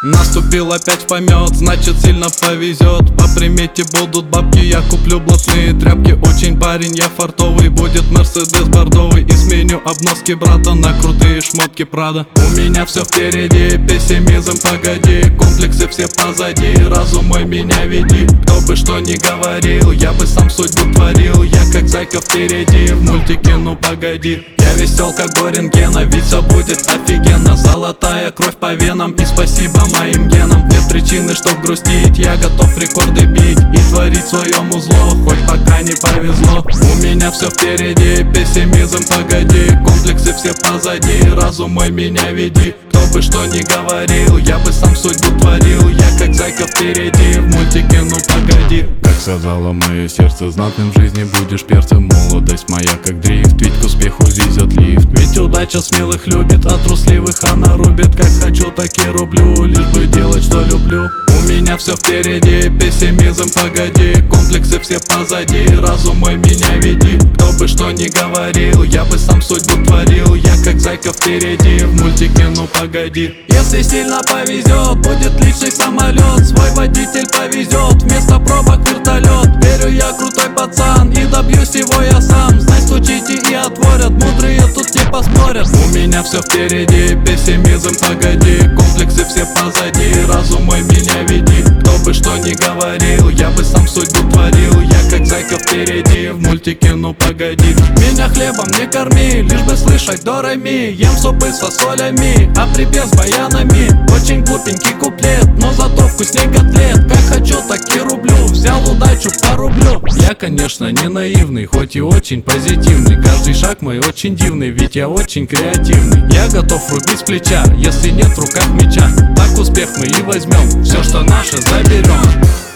Наступил опять помет, значит сильно повезет. По примете будут бабки, я куплю блатные тряпки. Очень парень, я фартовый, будет Мерседес бордовый. И сменю обноски брата на крутые шмотки Прада. У меня все впереди, пессимизм погоди. Комплексы все позади, разум мой меня веди. Кто бы что ни говорил, я бы сам судьбу творил. Я как зайка впереди, в мультике ну погоди. Я весел как Горин-Гена, ведь все будет офигенно. Золотая кровь по венам и спасибо моим генам. Нет причины, чтоб грустить, я готов рекорды бить и творить своему зло, хоть пока не повезло. У меня все впереди, пессимизм погоди. Комплексы все позади, разум мой меня веди. Кто бы что ни говорил, я бы сам судьбу творил. Я как зайка впереди, в мультике ну погоди. Как сказала мое сердце, знатным в жизни будешь перцем. Молодость моя как дрифт, ведь к успеху везет лифт. Ведь удача смелых любит, а трусливых она рубит. Как хочу, так и рублю, лишь бы делать, что люблю. У меня все впереди, пессимизм погоди. Комплексы все позади, разум мой меня веди. Кто бы что ни говорил, я бы сам судьбу творил. Я как зайка впереди, в мультике ну погоди. Если сильно повезет, будет личный самолет. Свой водитель повезет, вместо пробок вертолет. Верю, я крутой пацан и добьюсь его я сам. Знай, стучите и отворят, мудрые тут не поспорят. У меня все впереди, пессимизм погоди. Комплексы все позади, разум мой меня веди. Кто бы что ни говорил, я бы сам судьбу творил. Я как зайка впереди, в мультике ну погоди. Меня хлебом не корми, лишь бы слышать до ре ми. Ем супы с фасолями, а припев с баянами. Очень глупенький куплет, но зато вкусней котлет. Как хочу, так и рублю, взял удачу по рублю. Я, конечно, не наивный, хоть и очень позитивный. Каждый шаг мой очень дивный, ведь я очень креативный. Я готов рубить с плеча, если нет в руках меча. Так успех мы и возьмем, все, что наше, заберем.